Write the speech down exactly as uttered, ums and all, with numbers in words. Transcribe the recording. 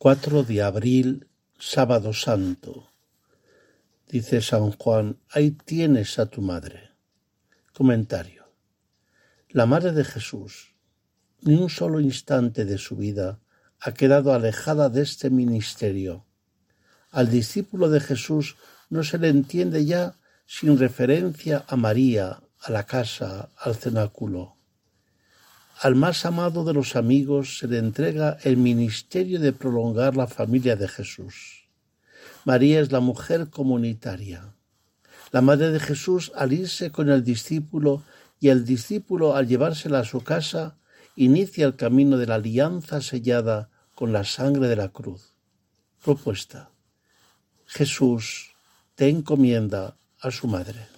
cuatro de abril, Sábado Santo. Dice San Juan, ahí tienes a tu madre. Comentario. La madre de Jesús, ni un solo instante de su vida ha quedado alejada de este ministerio. Al discípulo de Jesús no se le entiende ya sin referencia a María, a la casa, al cenáculo. Al más amado de los amigos se le entrega el ministerio de prolongar la familia de Jesús. María es la mujer comunitaria. La madre de Jesús, al irse con el discípulo y el discípulo al llevársela a su casa, inicia el camino de la alianza sellada con la sangre de la cruz. Propuesta. Jesús te encomienda a su madre.